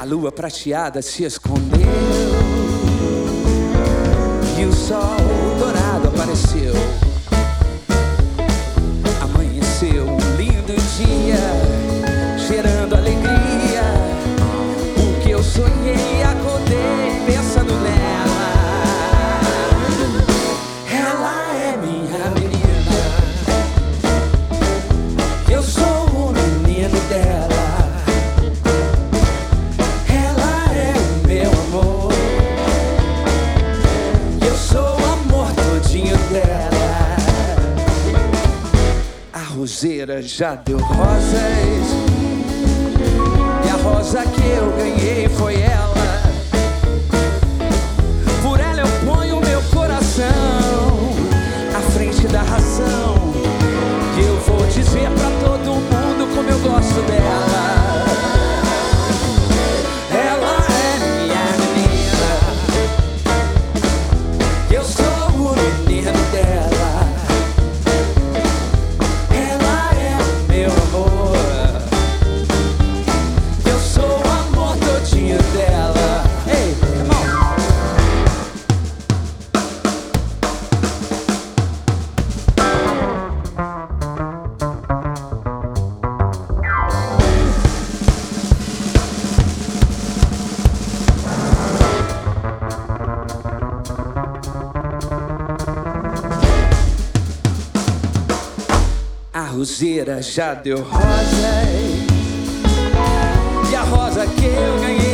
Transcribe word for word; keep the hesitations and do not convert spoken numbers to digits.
lua prateada se escondeu e o sol dourado apareceu. Amanheceu um lindo dia, cheirando alegria. O que eu sonhei, acordei pensando nela. Ela é minha menina, eu sou o menino dela. A roseira já deu rosas e a rosa que eu ganhei foi ela. Por ela eu ponho meu coração à frente da razão, e eu vou dizer pra todo mundo como eu gosto dela. Ela é minha menina, eu sou o menino dela. A roseira já deu rosas e a rosa que eu ganhei